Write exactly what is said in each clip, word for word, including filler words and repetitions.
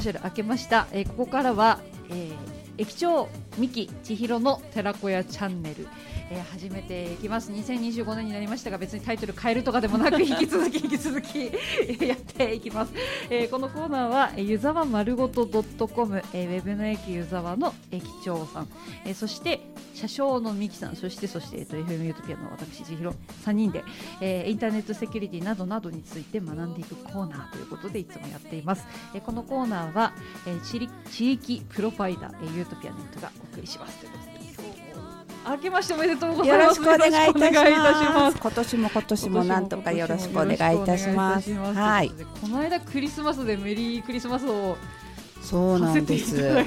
シャル明けました、えー、ここからは、えー、駅長三木千尋の寺子屋チャンネル、えー、始めていきます。にせんにじゅうごねんになりましたが、別にタイトル変えるとかでもなく引き続き引き続きやっていきます。えー、このコーナーは湯沢丸ごと .com、えー、ウェブの駅湯沢の駅長さん、えー、そして車掌の三木さん、そしてそして、えー、と エフエム ユートピアの私千尋さんにんで、えー、インターネットセキュリティなどなどについて学んでいくコーナーということでいつもやっています。えー、このコーナーは、えー、地, 地域プロバイダー、えー、ユートピアネットがお送りしますということで、明けましておめでとうございます。 よろしくお願いいたします。今年も今年もなんとかよろしくお願いいたします。はい。 この間クリスマスでメリークリスマスをそうなんです。はい。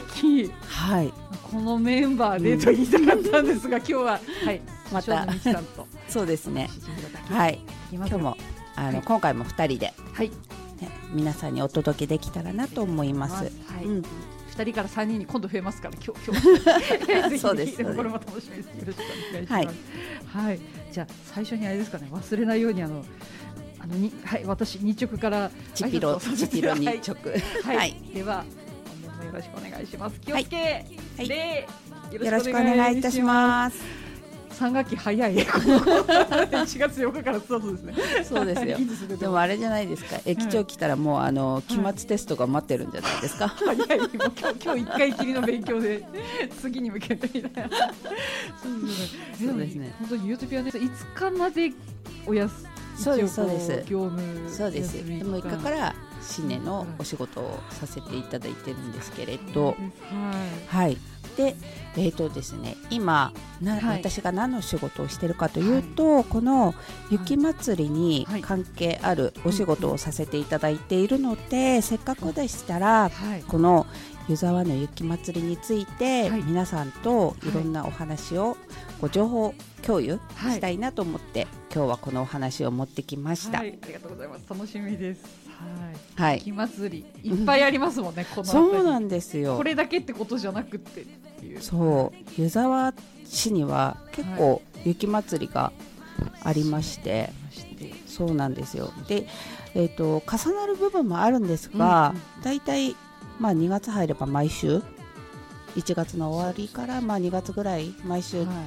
このメンバーでと言いたかったんですが、うん、今日は、はい、 またさんとそうですね。はい。今日もあの、はい、今回もふたりで、 はいね、皆さんにお届けできたらなと思います。はい。うん、 ふたりからさんにんに今度増えますから、今日今日そうです。 これも楽しみです。よろしくお願いします。はい。はい、じゃあ最初にあれですかね、忘れないようにあの。あのにはい、私日直からチピロチピロ日直、 はい、はい、では本年もよろしくお願いします。気をつけ、はい、でよろしくお願いいたします。 さん学期早いいちがつようかからスタートですね。 そうですよ。いいですね。でもあれじゃないですか、駅長来たらもうあの期末テストが待ってるんじゃないですか。 早い、もう今日今日一回きりの勉強で次に向けてみたいな。そうですね。本当にユートピアネいつかまでお休み。 そうですそうです。 業務そうです。でもいっかから新年のお仕事をさせていただいてるんですけれど、はい、はい、で、えーとですね、今な、はい、私が何の仕事をしているかというと、はい、この雪まつりに関係あるお仕事をさせていただいているので、はい、せっかくでしたら、はい、この湯沢の雪まつりについて、はい、皆さんといろんなお話をご情報共有したいなと思って、はい、今日はこのお話を持ってきました。 はい、ありがとうございます。楽しみです。 はい。 雪まつりいっぱいありますもんね。このそうなんですよ。 これだけってことじゃなくてっていう。 そう、湯沢市には結構雪まつりがありまして、はい、そうなんですよ。で、えーと、重なる部分もあるんですが、だいたいまあにがつ入れば毎週いちがつの終わりからまあにがつぐらい毎週、はい、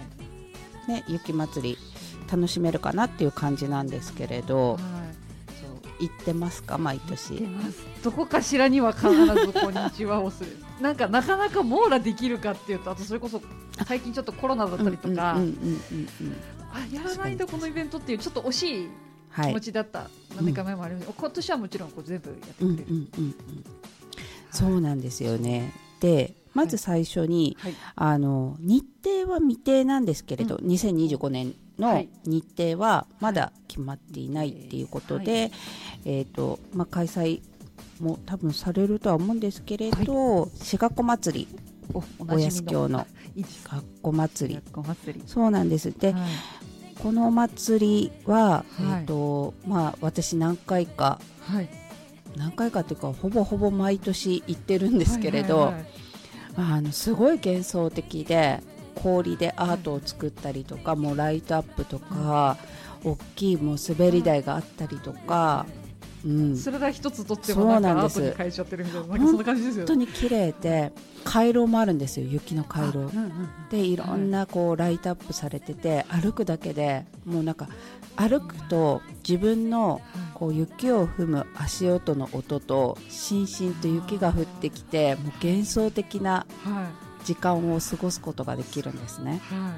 ね、雪まつり楽しめるかなっていう感じなんですけれど、はい、そう行ってますか？毎年行ってます。どこかしらには必ずこんにちはをするなんかなかなか網羅できるかっていうと、あとそれこそ最近ちょっとコロナだったりとか、あ、やらないんだこのイベントっていうちょっと惜しい気持ちだった何年か前もありました、うん、今年はもちろんこう全部やってくれる、うんうんうんうん、 そうなんですよね。でまず最初に、はい、あの日程は未定なんですけれど、うん、にせんにじゅうごねんの日程はまだ決まっていないっていうことで、はい、えーとまあ、開催も多分されるとは思うんですけれど、はい、しがこ祭り、おやす京のしがこ祭り、そうなんです。で、はい、このお祭りは、えーとまあ、私何回か、はい、何回かというかほぼほぼ毎年行ってるんですけれど、はいはいはい、あのすごい幻想的で、氷でアートを作ったりとか、もうライトアップとか、大きいもう滑り台があったりとか、うん、 それが一つとってもなんかアートに変えちゃってるみたいな、なんかそんな感じですよね。 本当に綺麗で、回廊もあるんですよ、雪の回廊、うんうんうん、でいろんなこうライトアップされてて、歩くだけでもうなんか歩くと自分のこう雪を踏む足音の音と、しんしんと雪が降ってきて、もう幻想的な時間を過ごすことができるんですね、はい、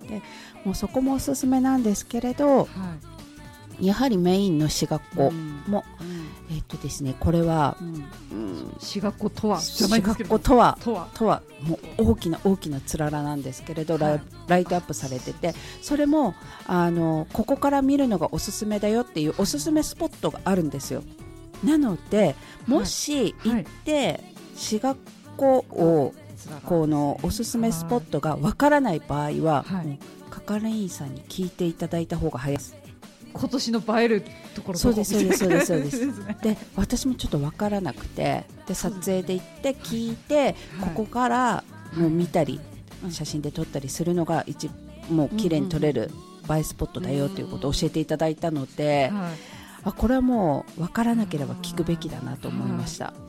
でもうそこもおすすめなんですけれど、はい、やはりメインのしがこも、うん、えっとですね、これは、うんうん、 しがことはしがことはとはとはもう大きな大きなつららなんですけれど、はい、ライ、ライトアップされてて、それもあのここから見るのがおすすめだよっていうおすすめスポットがあるんですよ。なのでもし行ってしがこをこのおすすめスポットがわからない場合は、はい、もう係員さんに聞いていただいた方が早いです。 今年の映えるところそうですそうですそうですそうですで、私もちょっとわからなくて、で撮影で行って聞いて、はい、ここからもう見たり、はい、写真で撮ったりするのが一もう綺麗に撮れる映えスポットだよということを教えていただいたので、はい、あこれはもうわからなければ聞くべきだなと思いました。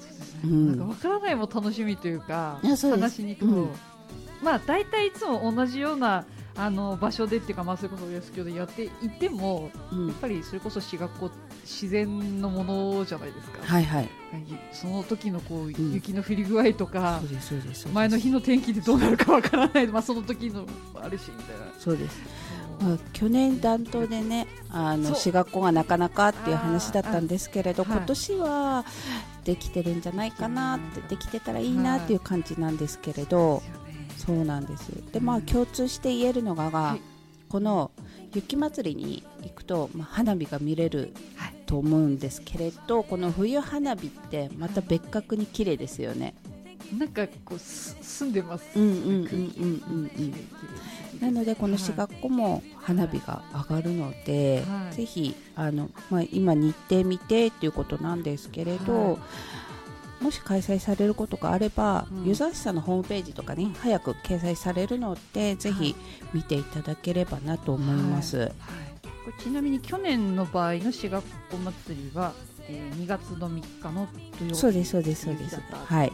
うん、 なんか分からないも楽しみというか、 探しに行くと、うん、まあ大体いつも同じようなあの場所でっていうか、まあ、それこそ安京でやっていても、うん、やっぱりそれこそ私学校自然のものじゃないですか。 はいはい、 その時のこう、うん、雪の降り具合とか、 そうですそうですそうです、 前の日の天気でどうなるかわからない、まあ、その時のあるしみたいな。 そうです、まあ、去年暖冬でね、あの私学校がなかなかっていう話だったんですけれど、今年はできてるんじゃないかなって、できてたらいいなっていう感じなんですけれど、そうなんです。で、まあ、共通して言えるのが、はい、この雪まつりに行くと、まあ、花火が見れると思うんですけれど、この冬花火ってまた別格に綺麗ですよね。 なんかこう澄んでます。 うんうんうんうんうんうんなのでこの私学校も花火が上がるので、はい、ぜひあの、まあ、今日程見てっていうことなんですけれど、はい、もし開催されることがあれば、うん、湯沢市さんのホームページとかに早く掲載されるので、ぜひ見ていただければなと思います、はいはい、 これちなみに去年の場合の私学校祭りは、えー、にがつのみっかの土曜日、 そうですそうですそうです、はい、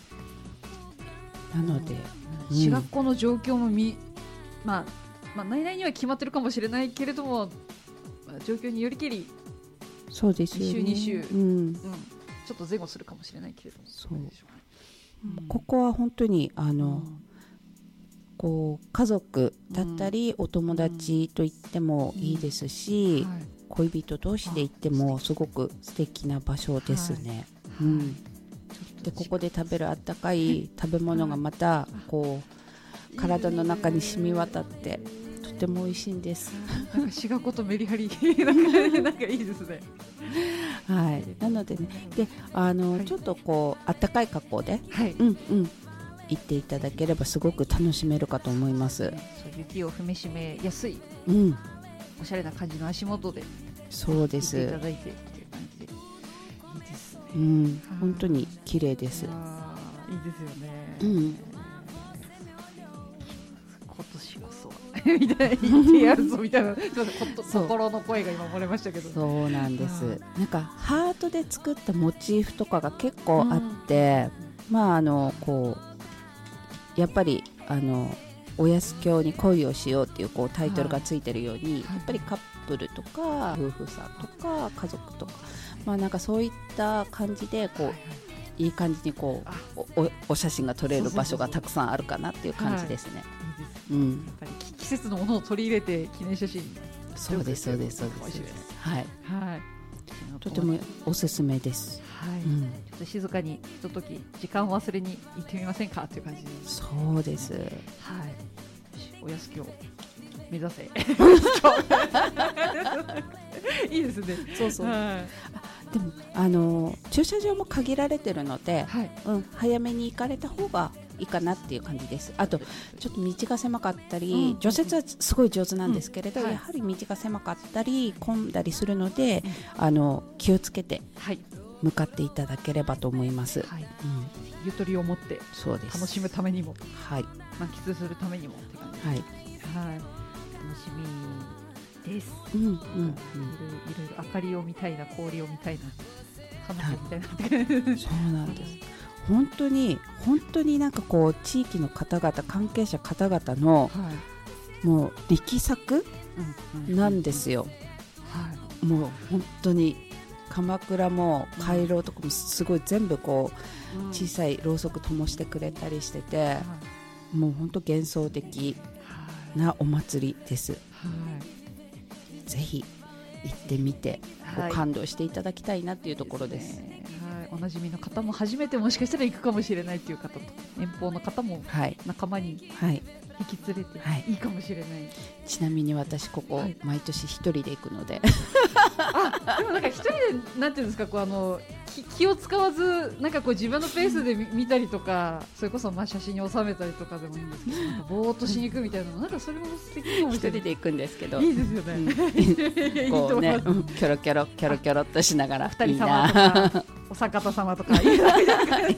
なので私学校の状況もみ、まあまあ、内々には決まってるかもしれないけれども、まあ、状況によりけりそうですよね、 いっしゅうにしゅう、 うんうん、ちょっと前後するかもしれないけれども、 そう、うん、ここは本当にあの、うん、こう家族だったり、うん、お友達と言ってもいいですし、うんはい、恋人同士で行ってもすごく素敵な場所ですね、はい、うん、でここで食べるあったかい食べ物がまたこう体の中に染み渡ってとても美味しいんです。 なんか滋賀ことメリハリなんか、なんかいいですね。 はい、なのでね、であの、はい、ちょっとこうあったかい格好で、 はい、 うんうん行っていただければすごく楽しめるかと思います。 そう雪を踏みしめやすい、 うん、 おしゃれな感じの足元でそうです行っていただいてっていう感じでいいですね。 うん、本当に綺麗です。 あいいですよね、 うん、 今年こそはみたいな言ってやるぞみたいな心の声が今漏れましたけど、 そうなんです。なんかハートで作ったモチーフとかが結構あって、うん、まああのこうやっぱりあのおやす教に恋をしようっていう、こうタイトルがついてるように、はい、やっぱりカップルとか夫婦さんとか家族とか、まあなんかそういった感じでこう、はい、いい感じにこう お, お写真が撮れる場所がたくさんあるかなっていう感じですね。 うん、やっぱり季節のものを取り入れて記念写真、 そうですそうですそうです、はい、はい、とてもおすすめです。 はい、うん、ちょっと静かにひととき時間を忘れに行ってみませんかという感じです。 そうです。 はい。おやすきを目指せ。いいですね。 そうそう。はい、でもあの駐車場も限られてるので、はい、うん、早めに行かれた方がいいかなっていう感じです。あとちょっと道が狭かったり、うん、除雪はすごい上手なんですけれど、うんはい、やはり道が狭かったり混んだりするので、うん、あの気をつけて向かっていただければと思います。はい、うん、 ゆとりを持って楽しむためにも、 はい、 満喫するためにもって感じです。はい、はい、楽しみです。 うんうんうん、いろいろ明かりを見たいな、氷を見たいな、花火みたいなって、はい、 そうなんです。本当に本当になんかこう地域の方々関係者方々の、はい、もう力作なんですよ、はい、もう本当に鎌倉も回廊とかもすごい全部こう、うん、小さいろうそく灯してくれたりしてて、はい、もう本当幻想的なお祭りです、はい、ぜひ行ってみて、はい、感動していただきたいなっていうところです。 おなじみの方も初めてもしかしたら行くかもしれないという方と、遠方の方も仲間に引き連れていいかもしれない、はいはい、 ちなみに私ここ毎年一人で行くので、 あでもなんか一人でなんていうんですか、こうあの 気, 気を使わずなんかこう自分のペースで 見, 見たりとか、それこそまあ写真に収めたりとかでもいいんですけど、なんかぼーっとしに行くみたいなの、なんかそれも素敵かもしれない。 一人で行くんですけどいいですよね、うん、 こうね、うん、キョロキョロキョロキョロっとしながら、 二人様とかお三方様とかいいな、いいな、いいな、いい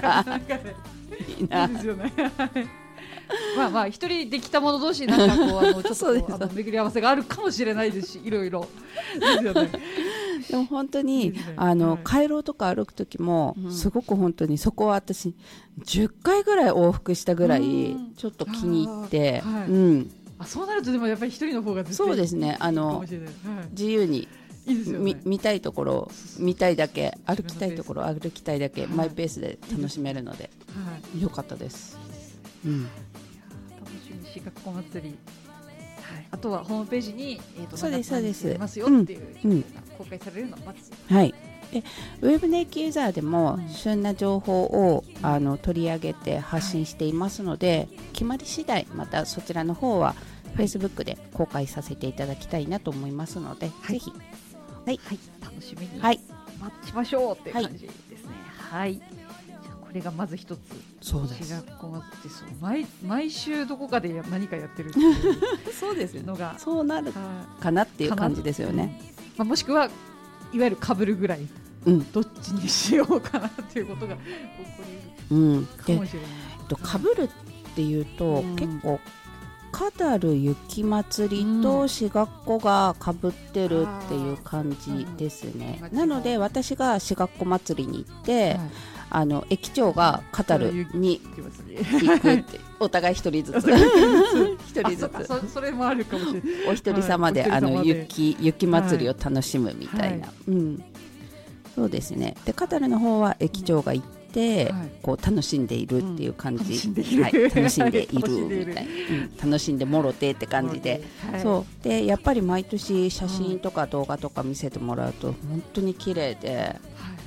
ですよね。まあまあ一人で来た者同士なんかこうあのちょっとこうあの巡り合わせがあるかもしれないですし、いろいろですよね。 でも本当に、ね、あの、はい、回廊とか歩く時も、うん、すごく本当にそこは私じゅっかいぐらい往復したぐらいちょっと気に入って、 はい、 うん、 あ、そうなるとでもやっぱり一人の方が絶対そうですね、あの、はい、自由にいいですよね、 見たいところ見たいだけ、歩きたいところ歩きたいだけ、はい、マイペースで楽しめるので、はい、よかったです、うん、 楽しみし学校祭り、はい、あとはホームページに、えー、とそうですそうです、 やりますよっていう情報が公開されるのを待つ、 うん、はい、でウェブネイキユーザーでも旬な情報を、うん、あの取り上げて発信していますので、はい、決まり次第またそちらの方は Facebook で公開させていただきたいなと思いますので、はい、ぜひ、はいはい、楽しみに待ちましょうっていう感じですね。はい、はい、じゃあこれがまず一つ。 そうです。 学校祭り、そう、毎毎週どこかで何かやってるっていうそうですのがそうなるかなっていう感じですよね。 まあ、もしくはいわゆる被るぐらい、うん、どっちにしようかなっていうことが起こりるかもしれない。 と被るっていうと、うん、結構カダル雪まつりと市学校がかぶってるっていう感じですね、うん、なので私が市学校祭りに行って、はい、あの駅長がカダルに行くってお互い一人ずつ一人ずつそ, それもあるかもしれない。 お一人様で、はい、あの 雪, 雪祭りを楽しむみたいな、はいはい、うん、そうですね。でカダルの方は駅長が行って、はい、こう楽しんでいるっていう感じ、うん、楽しんでいる、はい、楽しんでいるみたいな、うん、楽しんでもろてって感じで、はい、そうでやっぱり毎年写真とか動画とか見せてもらうと本当に綺麗で、はい、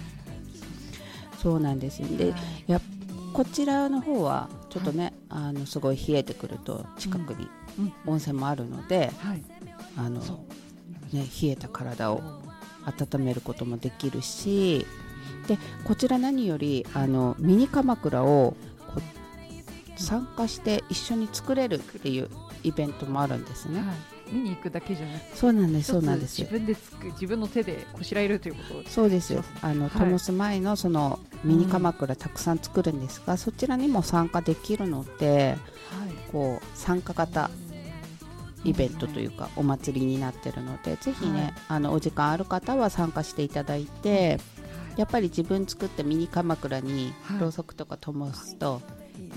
そうなんですよ。で、はい、やこちらの方はちょっとね、はい、あのすごい冷えてくると近くに温泉もあるので、うんうん、あのね、冷えた体を温めることもできるし、でこちら何よりあのミニ鎌倉をこう参加して一緒に作れるっていうイベントもあるんですね、はい、 見に行くだけじゃなくて、 そうなんですそうなんです自分でつく自分の手でこしらえるということ、 そうですよ。あの、はい、灯す前のそのミニ鎌倉たくさん作るんですが、うん、そちらにも参加できるので、はい、こう参加型イベントというかお祭りになってるので、ぜひね、はい、あのお時間ある方は参加していただいて、やっぱり自分作ったミニ鎌倉にろうそくとか灯すと、はい、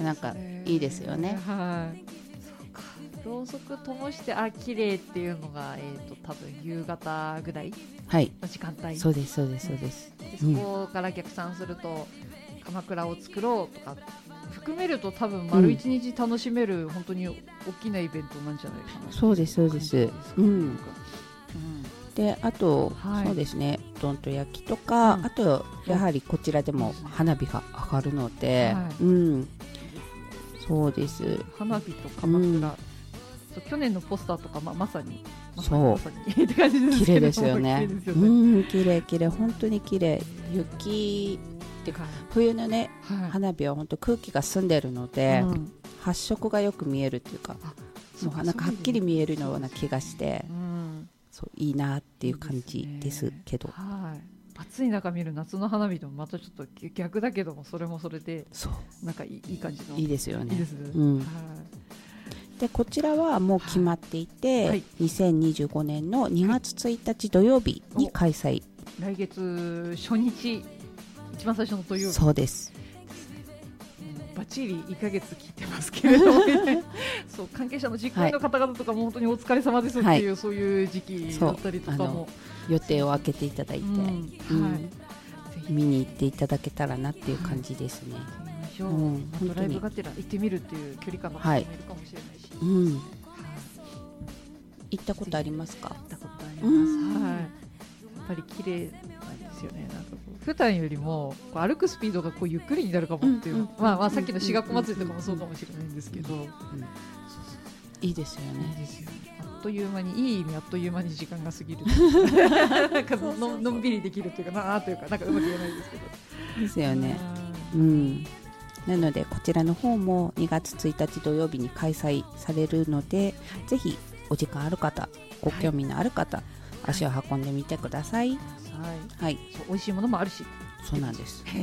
なんかいいですよね。はい、 そうか、ろうそく灯してあ綺麗っていうのが、えーと、多分夕方ぐらいの時間帯、はい、 そうですそうですそうです、 うん、でそこから逆算すると、うん、鎌倉を作ろうとか含めると多分丸一日楽しめる、うん、本当に大きなイベントなんじゃないかな。 そうですそうです、うん、であと、はい、そうですね、どんと焼きとか、うん、あとやはりこちらでも花火が上がるので、はい、うん、そうです。 花火と鎌倉、うん、そう去年のポスターとか、ま、まさにそう綺麗ですよね。うん、綺麗綺麗、本当に綺麗。雪ってか、はい、冬のね、はい、花火は本当空気が澄んでるので、うん、発色がよく見えるっていうか、もうなんかはっきり見えるような気がして、うん、そういいなっていう感じですけど、 はい、暑い中見る夏の花火とまたちょっと逆だけども、それもそれでなんかい い, いい感じのいいですよね。 いいです、 うん、はい。でこちらはもう決まっていて、はい、にせんにじゅうごねんのにがつついたち土曜日に開催、 来月初日、一番最初の土曜日。 そうです。 バッチリいっかげつ聞いてますけれども、ね、そう関係者の実行委員の方々とかも本当にお疲れ様ですっていう、はい、そういう時期だったりとかも予定を空けていただいて、うんうんはい、ぜひ見に行っていただけたらなっていう感じですね。 はい、うん、ドライブがてら行ってみるっていう距離感の方もいるかもしれないし、はい、うん、はい、 行ったことありますか？ 行ったことあります、はい、やっぱり綺麗なんですよね。なんか普段よりもこう歩くスピードがこうゆっくりになるかもっていう、うんうん、まあ、まあさっきの志賀祭りとかもそうかもしれないんですけど、うんうん、 いいですよね。 いいですよね。あっという間に、いい意味あっという間に時間が過ぎるなんか の, のんびりできるというかなというか、なんかうまく言えないですけどですよね、うん、なのでこちらの方もにがつついたち土曜日に開催されるので、ぜひお時間ある方、ご興味のある方、はい、足を運んでみてください。はいはい、 そう美味しいものもあるし、 そうなんです。 です、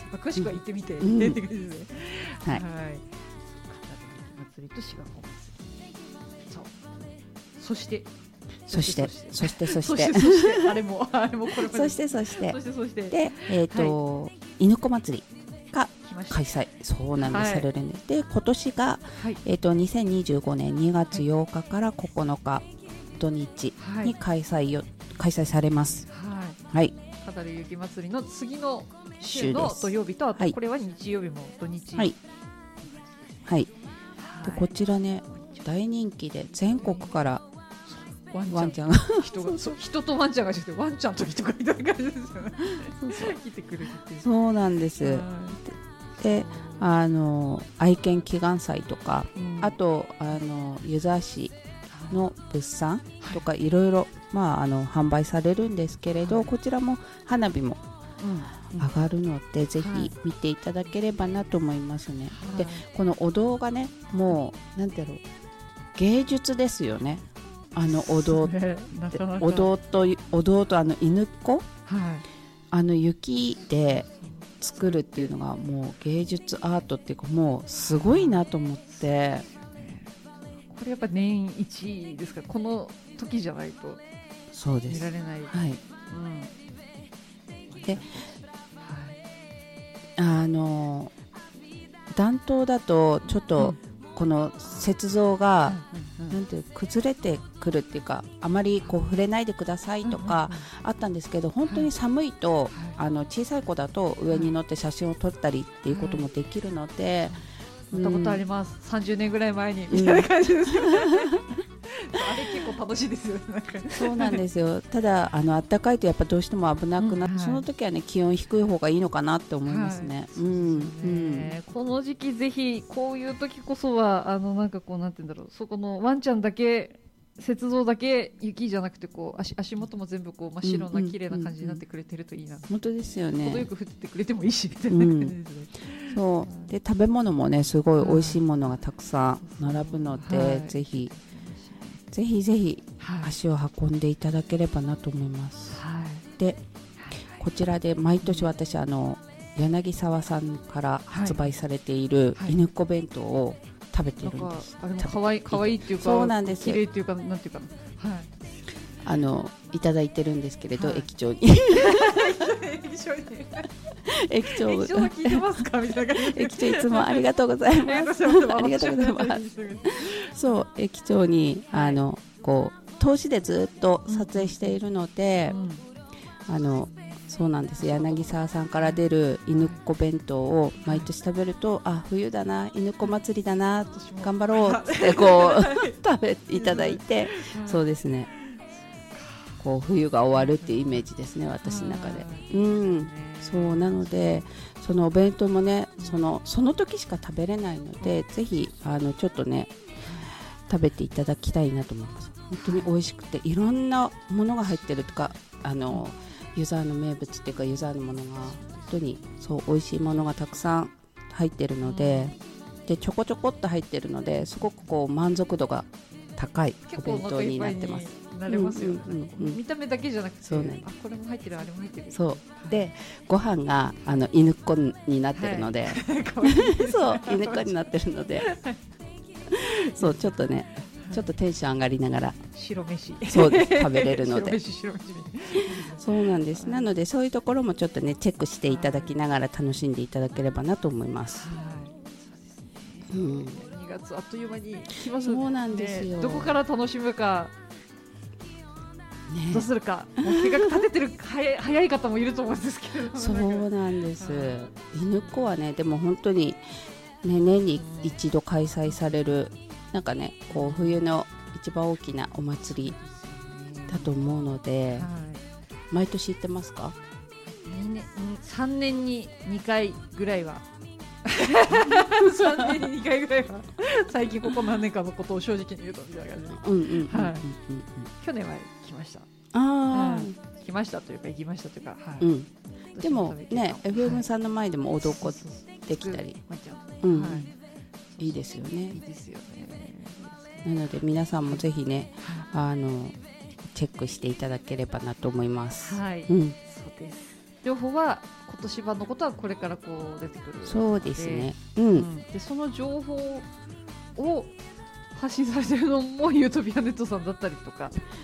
まあ、詳しくは行ってみて、うん、って感じですね。はい。はい。祭りと志賀祭り。そう。そしてそしてそしてそしてそしてあれもあれもこれもそしてそしてそしてそしてでえっと犬子祭りが開催そうなんです、 はい、 されるんです。で今年が、はい、えー、とにせんにじゅうごねんにがつようかからここのか土日に開催よ、はい、開催されます。はい、 はい、語る雪まつりの次の週の土曜日とあとこれは日曜日も土日、 はいはい、でこちらね大人気で全国からワンちゃん、ワンちゃんが人がそう人とワンちゃんがしてワンちゃんと人がいた感じですよね。そうそう来てくれるっていう。 そうなんです。で、あの愛犬祈願祭とか、うん、あとあの湯沢市の物産とか、はい、いろいろ、まあ、あの販売されるんですけれど、はい、こちらも花火も上がるので、うん、ぜひ見ていただければなと思いますね。はい、でこのお堂がねもうなんていうの芸術ですよね。あのお堂ってお堂とお堂とあの犬っ子、はい、あの雪で作るっていうのがもう芸術アートっていうかもうすごいなと思って。 これやっぱ年一ですか。この時じゃないと見られない。はい、 うん、で、はい、あの暖冬だとちょっと、うん、この雪像が、うんうんうん、なんていう崩れてくるっていうかあまりこう触れないでくださいとかあったんですけど、本当に寒いと、はい、あの小さい子だと上に乗って写真を撮ったりっていうこともできるので、 乗ったことあります、うん、さんじゅうねんぐらい前にみたいな感じですよね、うん、あれ結構楽しいですよね。なんかそうなんですよ。ただあの暖かいとやっぱどうしても危なくなって、うんはい、その時はね気温低い方がいいのかなって思いますね。 この時期ぜひこういう時こそはあのなんかこうなんていうんだろう、そこのワンちゃんだけ雪像だけ雪じゃなくてこう 足, 足元も全部こう真っ白な綺麗な感じになってくれてるといいな、うんうんうん、 本当ですよね。 程よく降ってくれてもいいしみたいな感じですね、 うん、そうで食べ物もねすごい美味しいものがたくさん並ぶので、はい、ぜひぜひぜひ足を運んでいただければなと思います、はい、でこちらで毎年私あの柳沢さんから発売されている犬っ子弁当を食べてるんです。 あれも可愛い可愛いっていうか、 そうなんです。 綺麗っていうかなんていうかな、はい。 あのいただいてるんですけれど、はい、駅長に駅長に駅長駅長は聞いてますかみたいな感じ。 駅長いつもありがとうございます。ありがとうございます。そう駅長に、はい、あのこう投資でずっと撮影しているので、うん、あの。そうなんです。柳沢さんから出る犬っ子弁当を毎年食べると、あ冬だな犬っ子祭りだな頑張ろうってこう食べていただいて、そうですねこう冬が終わるっていうイメージですね私の中で。うんそうなのでそのお弁当もねそのその時しか食べれないので、ぜひあのちょっとね食べていただきたいなと思います。本当に美味しくていろんなものが入ってるとかあの湯沢の名物っていうか湯沢のものが本当にそう美味しいものがたくさん入ってるので、うん、でちょこちょこっと入ってるのですごくこう満足度が高いお弁当になってます。 なれますよ、うんうんうん、見た目だけじゃなくてそう、ね、あこれも入ってるあれも入ってるそうでご飯があの犬っ子になってるので、はい、そう犬っ子になってるのでそうちょっとねちょっとテンション上がりながら白飯そうです食べれるので白飯白飯そうなんです。なのでそういうところもちょっとねチェックしていただきながら楽しんでいただければなと思います。はい、 うん、にがつあっという間に来ますね。 そうなんですよ。 どこから楽しむか、ね、どうするかもう計画立ててる早い、早い方もいると思うんですけどそうなんです、はい、犬っ子はねでも本当に、ね、年に一度開催されるなんかねこう冬の一番大きなお祭りだと思うので、はい、毎年行ってますか？ にねんさんねんににかいぐらいはさんねんににかいぐらいは最近ここ何年かのことを正直に言うとみたいな感じで、うんうんうんうんはい、去年は来ました。あ、うん、来ましたというか行きましたというか、はいうん、 でもね エフエム さんの前でも踊っこできたり、うんはい、いいですよね。 いいですよね。 なので皆さんもぜひねあのチェックしていただければなと思います。 はい、うん、そうです。情報は今年版のことはこれからこう出てくる。 そうですね。うん。うん、 でその情報を発信されてるのもユートピアネットさんだったりとか。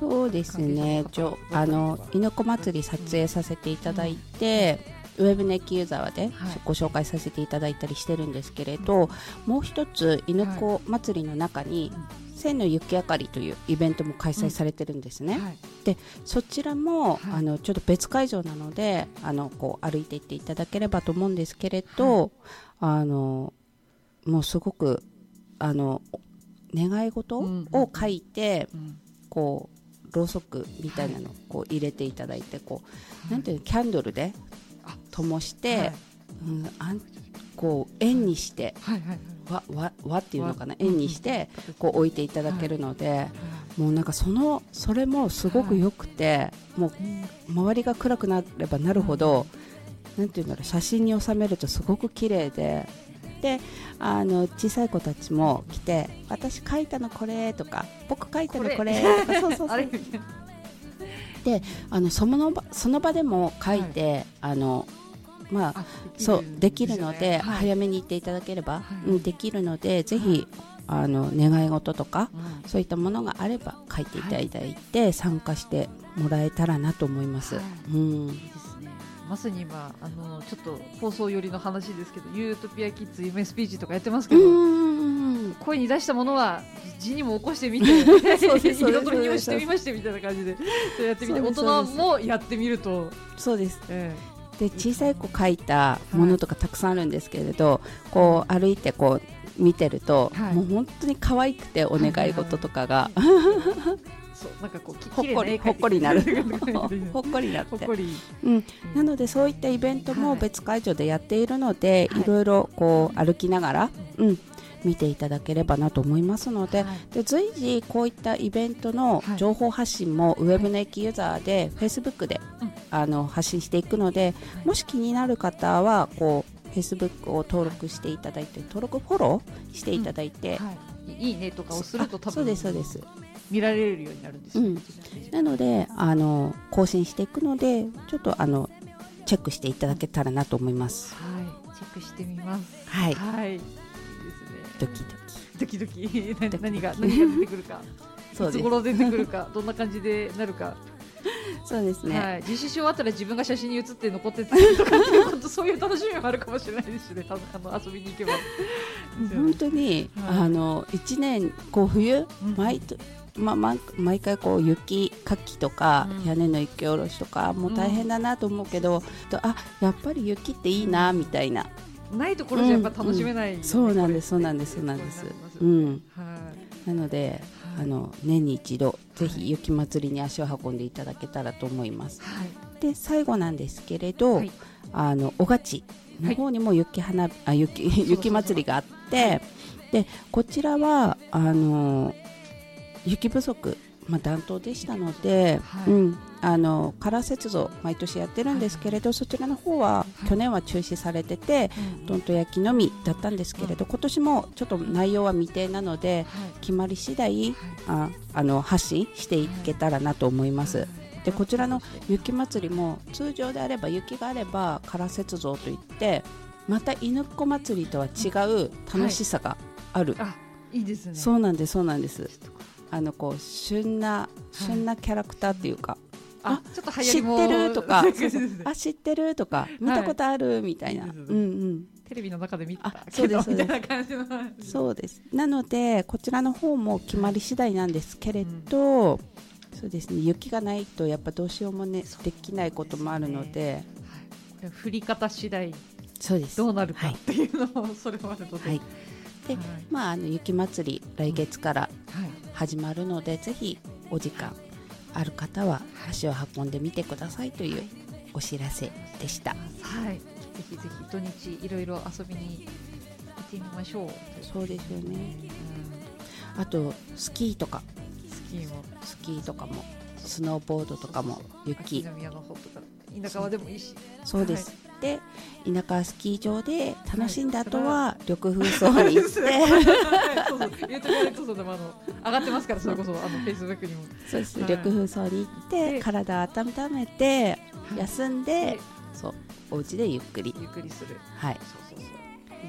そうですね、ちょあの猪子祭り撮影させていただいて、うん、ウェブネッキユーザーでご紹介させていただいたりしてるんですけれど、はい、もう一つ猪子祭りの中に、はい、千の雪あかりというイベントも開催されてるんですね、うんはい、でそちらも、はい、あのちょっと別会場なのであのこう歩いていっていただければと思うんですけれど、はい、あのもうすごくあの願い事を書いて、うんうん、こうろうそくみたいなのをこう入れていただいて、こう、はい、なんていうキャンドルで灯して、はい、うん、あんこう円にして、はいはいはい、わ, わ, わっていうのかな、円にしてこう置いていただけるので、はい、もうなんかそのそれもすごく良くて、はい、もう周りが暗くなればなるほど、なんていうんだろう、写真に収めるとすごく綺麗で、であの小さい子たちも来て、私書いたのこれとか、僕書いたのこれとか、そうそうそうであのその場その場でも書いて、はい、あのまあ、そうできるので、はい、早めに行っていただければ、はい、うん、できるので、ぜひ、はい、あの願い事とか、うん、そういったものがあれば書いていただいて、はい、参加してもらえたらなと思います、はい、うん、いいですね。 まさに今あのちょっと放送寄りの話ですけど、ユートピアキッズ夢スピーチとかやってますけど、うん声に出したものは字にも起こしてみて彩りにもしてみましてみたいな感じでそうやってみて、大人もやってみると、 そうです、えーで小さい子描いたものとかたくさんあるんですけれど、はい、こう歩いてこう見てると、はい、もう本当に可愛くて、お願い事とかが、はいはいはい、そうなんかこうほっこりほっこりなるほっこりなって、うん、なのでそういったイベントも別会場でやっているので、はい、いろいろこう歩きながら、うん見ていただければなと思いますので、はい、で随時こういったイベントの情報発信もウェブの駅ユーザーで Facebook で、はい、あの発信していくので、はい、もし気になる方はこう Facebook を登録していただいて、登録フォローしていただいて、うんはい、 いいねとかをすると多分そうですそうです見られるようになるんですよ、うん、 なのであの更新していくので、ちょっとあのチェックしていただけたらなと思います、 はい、チェックしてみます。 はい、 はいドキドキドキドキ何が何が出てくるかそうです、いつ頃出てくるかどんな感じでなるかそうですね、はい、 実習し終わったら自分が写真に写って残ってたりとかっていうそういう楽しみもあるかもしれないですしね、あの遊びに行けば本当に、はい、あのいちねんこう冬、うん、毎, まま毎回こう雪かきとか、うん、屋根の雪下ろしとかもう大変だなと思うけど、うん、あやっぱり雪っていいなみたいな、 ないところじゃやっぱ楽しめない、ね、うんうん、 そうなんですそうなんですそうなんです、うん、はい、なので、はい、あの年に一度ぜひ雪まつりに足を運んでいただけたらと思います、はい、で最後なんですけれど、はい、あの小勝の方にも雪花、はい、あ 雪, 雪まつりがあって、はい、でこちらはあの雪不足、まあ、暖冬でしたので、はい、うん、あのカラー雪像毎年やってるんですけれど、はい、そちらの方は去年は中止されてて、はい、どんと焼きのみだったんですけれど、今年もちょっと内容は未定なので、はい、決まり次第、はい、ああの発信していけたらなと思います、はい、でこちらの雪まつりも通常であれば雪があればカラー雪像といってまた犬子祭りとは違う楽しさがある、 はい、あいいですね、 そうなんですそうなんです、あのこう旬な旬なキャラクターっていうか、はい、あちょっと流行りも知ってるとかあ知ってるとか見たことある、はい、みたいな、うんうん、 テレビの中で見たそうですみたいな感じのそうですなのでこちらの方も決まり次第なんですけれど、うん、そうですね、雪がないとやっぱどうしようもねできないこともあるので、はい、 これ降り方次第そうですどうなるかっていうのも、はい、それもあるので、はいではいまあ、あの雪まつり来月から始まるので、はい、ぜひお時間ある方は足を運んでみてくださいというお知らせでした、 はい、ぜひぜひ土日いろいろ遊びに行ってみましょう。 そうですよね、うん、あとスキーとかスキーもスキーとかもスノーボードとかも雪秋宮の方とか田舎はでもいいし、 そうです、はい、で田舎スキー場で楽しんだ後は緑風荘に行って、はい、 そうそうユートピアネットでもあの上がってますから、それこそあのフェイスブックにもそうです、はい、緑風荘に行って体を温めて休んで、はい、そうお家でゆっくりゆっくりする、 はい、 そうそうそういいですね、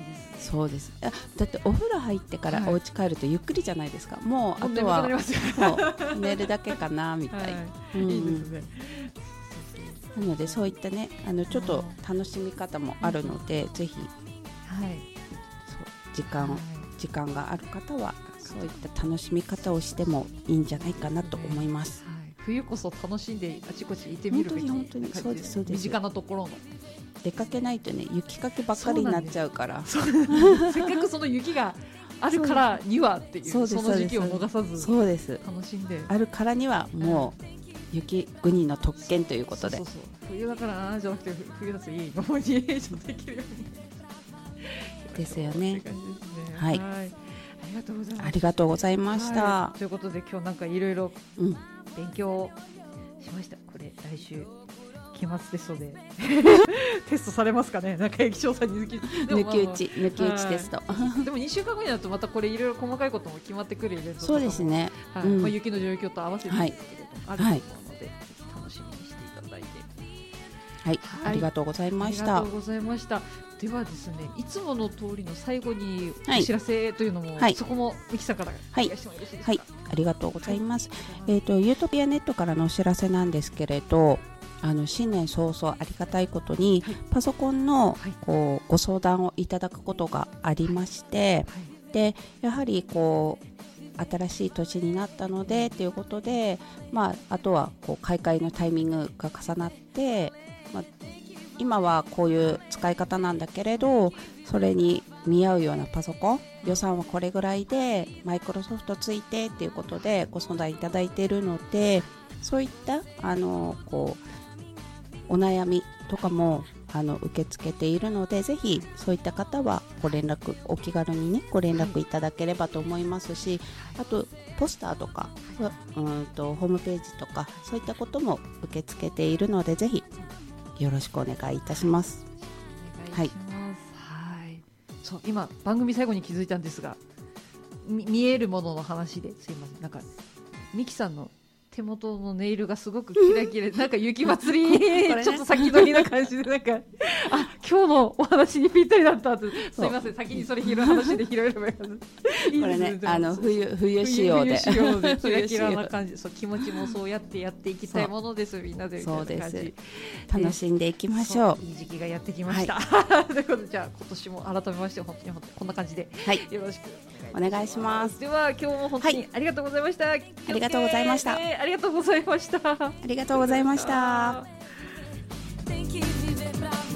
そうです。だってお風呂入ってからお家帰るとゆっくりじゃないですか。もうあと眠くなりますよはもう寝るだけかなみたいな、 はいうんいいですね。 なのでそういったねあのちょっと楽しみ方もあるので、ぜひはいそう時間、 はい時間がある方はそういった楽しみ方をしてもいいんじゃないかなと思います。 はい、冬こそ楽しんであちこち行ってみるべき本当に本当にそうですそうです。 身近なところの出かけないとね雪かきばっかりになっちゃうから。 せっかくその雪があるからにはっていう、 そ, その時期を逃さずそうです楽しんであるからにはもう雪国の特権ということで、 そうそうそう冬だからなじゃなくて冬だといいのもにできるようにですよね。 って感じですね。 はい、 はい、ありがとうございます。 ありがとうございました。 はい、ということで今日なんかいろいろうん勉強しました。これ来週期末テストでテストされますかね。なんか液晶さんに抜き抜き打ち抜き打ちテスト、 はい、でもにしゅうかんごになるとまたこれいろいろ細かいことも決まってくるイベントとかもそうですね、 はい、 うんまあ、雪の状況と合わせてですけれども、はい、あると思うので、はい、楽しみにしていただいて、 はい、はい、ありがとうございました。 ありがとうございました。ではですね、いつもの通りの最後にお知らせというのも、はい、そこもミキさんからお願いしてもよろしいですか。 はい、はい、ありがとうございます。えっとユートピアネットからのお知らせなんですけれど、あの新年早々ありがたいことに、はい、パソコンのこうご相談をいただくことがありまして、はい、でやはりこう新しい年になったのでということで、まあ、あとはこう買い替えのタイミングが重なって、まあ、今はこういう使い方なんだけれどそれに見合うようなパソコン予算はこれぐらいでマイクロソフトついてということでご相談いただいているので、そういったあのこうお悩みとかもあの受け付けているので、ぜひそういった方はご連絡お気軽にねご連絡いただければと思いますし、あとポスターとか、うんとホームページとかそういったことも受け付けているので、ぜひよろしくお願いいたします。 お願いします。はい、はい、そう今番組最後に気づいたんですが、見えるものの話ですいません。なんかミキさんの手元のネイルがすごくキラキラなんか雪祭り、ね、ちょっと先取りな感じでなんかあ今日のお話にぴったりだったってすいません先にそれ拾う話で拾えればいいかなこれねあの冬冬仕様で冬仕様でキラキラな感じそう気持ちもそうやってやっていきたいものですみんなでみたいな感じで楽しんでいきましょう。 いい時期がやってきました、はい、ということでじゃあ今年も改めまして本当にこんな感じで、はい、よろしくお願いします。 では今日も本当にありがとうございました、はい、 ありがとうございました。 ありがとうございました。 ありがとうございました。